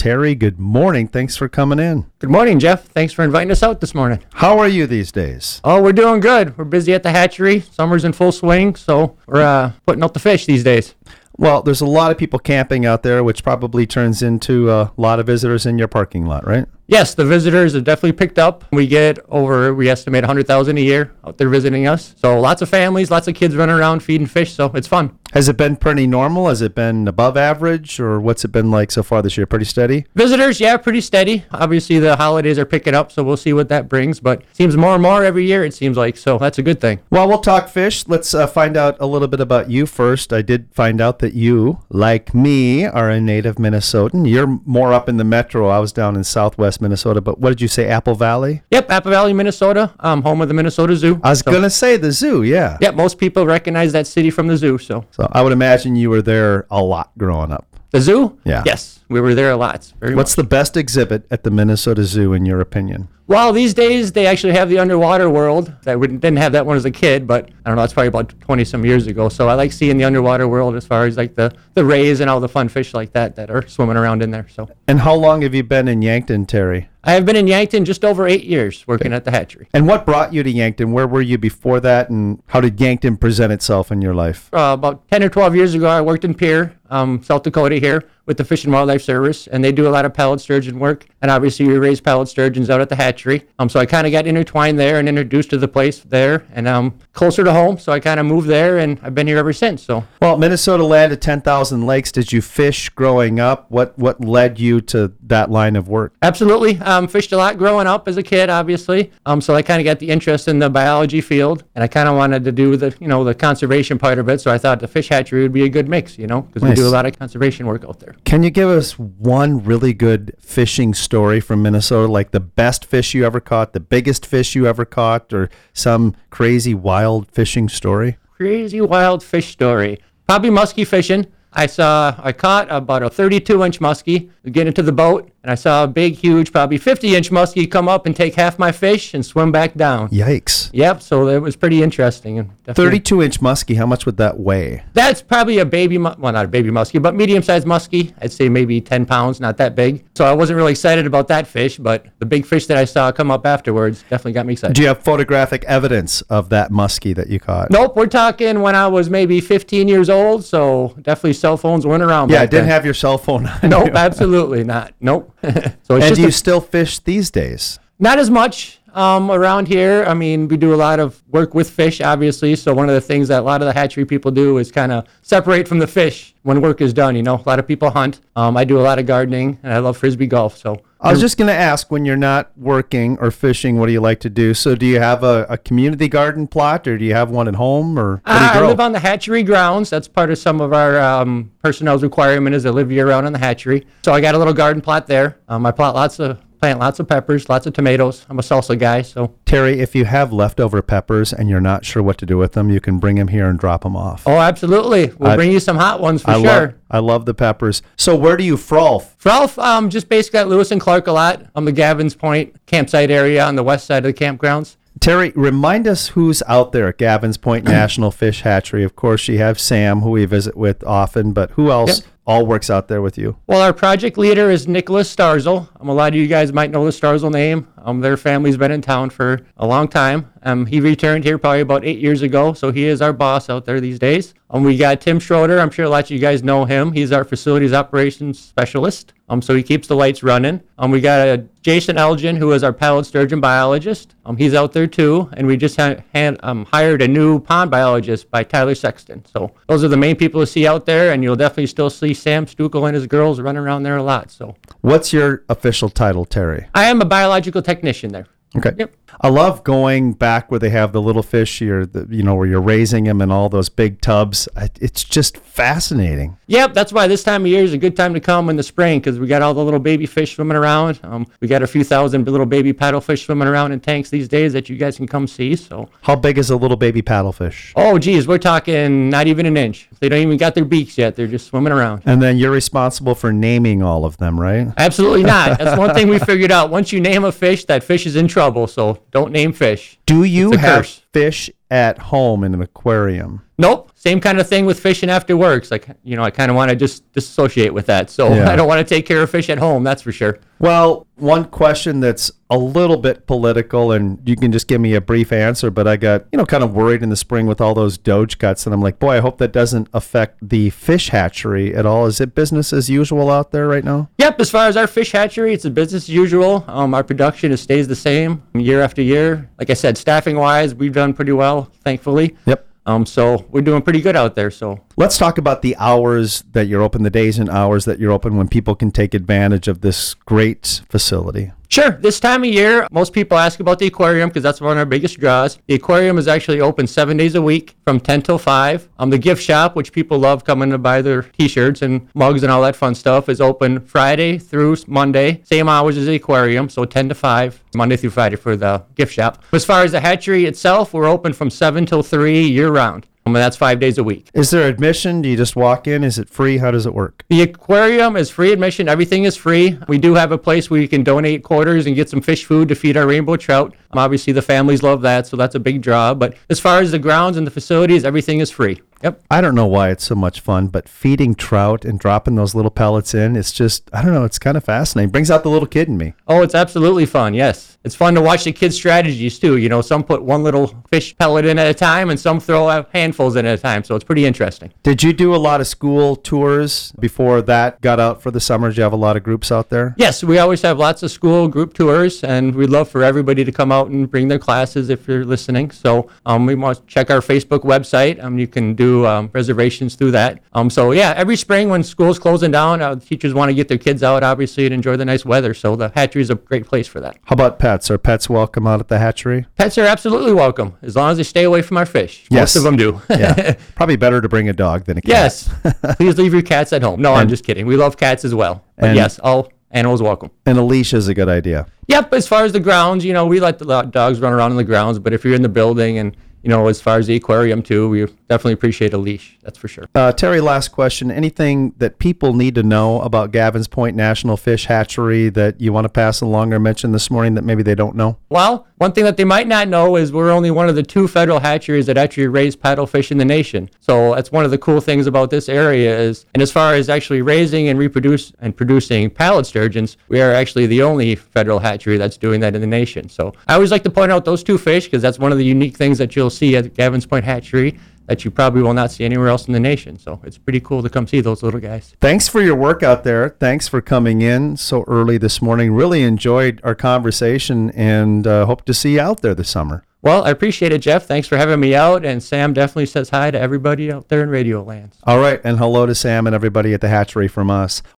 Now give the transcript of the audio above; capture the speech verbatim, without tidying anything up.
Terry, good morning. Thanks for coming in. Good morning, Jeff. Thanks for inviting us out this morning. How are you these days? Oh, we're doing good. We're busy at the hatchery. Summer's in full swing, so we're uh, putting out the fish these days. Well, there's a lot of people camping out there, which probably turns into a lot of visitors in your parking lot, right? Yes, the visitors have definitely picked up. We get over, we estimate one hundred thousand a year out there visiting us. So lots of families, lots of kids running around feeding fish, so it's fun. Has it been pretty normal? Has it been above average, or what's it been like so far this year? Pretty steady? Visitors, yeah, pretty steady. Obviously, the holidays are picking up, so we'll see what that brings. But it seems more and more every year, it seems like, so that's a good thing. Well, we'll talk fish. Let's uh, find out a little bit about you first. I did find out that you, like me, are a native Minnesotan. You're more up in the metro. I was down in southwest Minnesota, but what did you say, Apple Valley? Yep, Apple Valley, Minnesota, um, home of the Minnesota Zoo. I was so, going to say the zoo, yeah. Yep, most people recognize that city from the zoo, so. So I would imagine you were there a lot growing up. The zoo? Yeah. Yes, we were there a lot. Very What's much. the best exhibit at the Minnesota Zoo, in your opinion? Well, these days they actually have the underwater world. I wouldn't- didn't have that one as a kid, but I don't know, it's probably about twenty some years ago. So I like seeing the underwater world as far as like the, the rays and all the fun fish like that that are swimming around in there. So And how long have you been in Yankton, Terry? I have been in Yankton just over eight years working at the hatchery. And what brought you to Yankton? Where were you before that, and how did Yankton present itself in your life? Uh, about ten or twelve years ago, I worked in Pierre, um, South Dakota here with the Fish and Wildlife Service, and they do a lot of pallid sturgeon work. And obviously, we raise pallid sturgeons out at the hatchery. Um, so I kind of got intertwined there and introduced to the place there, and um, closer to home. So I kind of moved there, and I've been here ever since. So Well, Minnesota land of ten thousand lakes. Did you fish growing up? What what led you to that line of work? absolutely, um, fished a lot growing up as a kid, obviously. Um, so I kind of got the interest in the biology field, and I kind of wanted to do the you know the conservation part of it. So I thought the fish hatchery would be a good mix, you know, because Nice. we do a lot of conservation work out there. Can you give us one really good fishing story from Minnesota, like the best fish you ever caught, the biggest fish you ever caught, or some crazy wild fishing story? Crazy wild fish story. Probably muskie fishing. I saw, I caught about a thirty-two inch muskie, get into the boat, and I saw a big, huge, probably fifty inch muskie come up and take half my fish and swim back down. Yikes. Yep, so it was pretty interesting. And definitely- thirty-two inch muskie, how much would that weigh? That's probably a baby, mu- well, not a baby muskie, but medium-sized muskie. I'd say maybe ten pounds, not that big. So I wasn't really excited about that fish, but the big fish that I saw come up afterwards definitely got me excited. Do you have photographic evidence of that muskie that you caught? Nope, we're talking when I was maybe fifteen years old, so definitely cell phones weren't around Yeah, I back didn't then. have your cell phone on Nope, you. absolutely not. Nope. so it's And just do you a- still fish these days? not as much um, around here. I mean, we do a lot of work with fish, obviously. So one of the things that a lot of the hatchery people do is kind of separate from the fish when work is done. You know, a lot of people hunt. Um, I do a lot of gardening, and I love frisbee golf. So I was just going to ask, when you're not working or fishing, what do you like to do? So do you have a, a community garden plot, or do you have one at home, or what do you I grow? live on the hatchery grounds. That's part of some of our um, personnel's requirement is to live year-round on the hatchery. So I got a little garden plot there. Um, I plant lots of plant lots of peppers, lots of tomatoes. I'm a salsa guy, so. Terry, if you have leftover peppers and you're not sure what to do with them, you can bring them here and drop them off. Oh, absolutely. We'll I- bring you some hot ones for I sure. love I love the peppers. So where do you frolf? Ralph, um, just basically at Lewis and Clark a lot on the Gavin's Point campsite area on the west side of the campgrounds. Terry, remind us who's out there at Gavin's Point National Fish Hatchery. Of course, you have Sam, who we visit with often, but who else Yep. all works out there with you? Well, our project leader is Nicholas Starzel. Um, a lot of you guys might know the Starzel name. Um, their family's been in town for a long time. Um, he returned here probably about eight years ago, so he is our boss out there these days. Um, we got Tim Schroeder. I'm sure a lot of you guys know him. He's our facilities operations specialist. Um, so he keeps the lights running. Um, we got a Jason Elgin, who is our pallid sturgeon biologist. Um, he's out there too, and we just ha- had, um, hired a new pond biologist by Tyler Sexton. So those are the main people to see out there, and you'll definitely still see Sam Stukel and his girls running around there a lot. So What's your official title, Terry? I am a biological technician there. Okay. Yep. I love going back where they have the little fish, you're the, you know, where you're raising them in all those big tubs. I- It's just fascinating. Yep, that's why this time of year is a good time to come in the spring because we got all the little baby fish swimming around. Um, we got a few thousand little baby paddlefish swimming around in tanks these days that you guys can come see. So, How big is a little baby paddlefish? oh geez, we're talking not even an inch. They don't even got their beaks yet. They're just swimming around. And then you're responsible for naming all of them, right? Absolutely not. That's one thing we figured out. Once you name a fish, that fish is in trouble. So don't name fish. Do you It's a have curse. fish at home in an aquarium? Nope. Same kind of thing with fishing after work. It's like, you know, I kind of want to just disassociate with that. So Yeah. I don't want to take care of fish at home, that's for sure. Well, one question that's a little bit political, and you can just give me a brief answer, but I got, you know, kind of worried in the spring with all those Doge cuts, and I'm like, boy, I hope that doesn't affect the fish hatchery at all. Is it business as usual out there right now? Yep, as far as our fish hatchery, it's a business as usual. Um, our production is, stays the same year after year. Like I said, staffing-wise, we've done pretty well, thankfully. Yep. Um, so we're doing pretty good out there. So Let's talk about the hours that you're open, the days and hours that you're open when people can take advantage of this great facility. sure, this time of year, most people ask about the aquarium because that's one of our biggest draws. The aquarium is actually open seven days a week from ten till five. Um, the gift shop, which people love coming to buy their t-shirts and mugs and all that fun stuff, is open Friday through Monday. Same hours as the aquarium, so ten to five, Monday through Friday for the gift shop. As far as the hatchery itself, we're open from seven till three year-round. Um, and that's five days a week. Is there admission? Do you just walk in? Is it free? How does it work? The aquarium is free admission. Everything is free. We do have a place where you can donate quarters and get some fish food to feed our rainbow trout. Um, obviously, the families love that, so that's a big draw. But as far as the grounds and the facilities, everything is free. Yep. I don't know why it's so much fun, but feeding trout and dropping those little pellets in, it's just, I don't know, it's kind of fascinating. Brings out the little kid in me. Oh, it's absolutely fun, yes. It's fun to watch the kids' strategies, too. You know, some put one little fish pellet in at a time, and some throw out handfuls in at a time, so it's pretty interesting. Did you do a lot of school tours before that got out for the summer? Did you have a lot of groups out there? Yes, we always have lots of school group tours, and we'd love for everybody to come out and bring their classes if you're listening. So um, we must check our Facebook website. Um, you can do um, reservations through that. Um, so yeah, every spring when school's closing down, uh, teachers want to get their kids out, obviously, and enjoy the nice weather. So the hatchery is a great place for that. How about pets? Are pets welcome out at the hatchery? Pets are absolutely welcome, as long as they stay away from our fish. Yes. Most of them do. Yeah. Probably better to bring a dog than a cat. Yes. Please leave your cats at home. No, I'm And- just kidding. We love cats as well. But and- yes, all animals welcome. And a leash is a good idea. Yep, as far as the grounds, you know, we let the lo- dogs run around in the grounds, but if you're in the building and, you know, as far as the aquarium too, we definitely appreciate a leash, that's for sure. Uh, Terry, last question. Anything that people need to know about Gavin's Point National Fish Hatchery that you want to pass along or mention this morning that maybe they don't know? Well, one thing that they might not know is we're only one of the two federal hatcheries that actually raise paddlefish in the nation. So that's one of the cool things about this area is, and as far as actually raising and reproduce and producing pallid sturgeons, we are actually the only federal hatchery that's doing that in the nation. So I always like to point out those two fish because that's one of the unique things that you'll see at Gavin's Point Hatchery that you probably will not see anywhere else in the nation. So it's pretty cool to come see those little guys. Thanks for your work out there. Thanks for coming in so early this morning. Really enjoyed our conversation and uh, hope to see you out there this summer. Well, I appreciate it, Jeff. Thanks for having me out. And Sam definitely says hi to everybody out there in Radio Land. All right, and hello to Sam and everybody at the hatchery from us.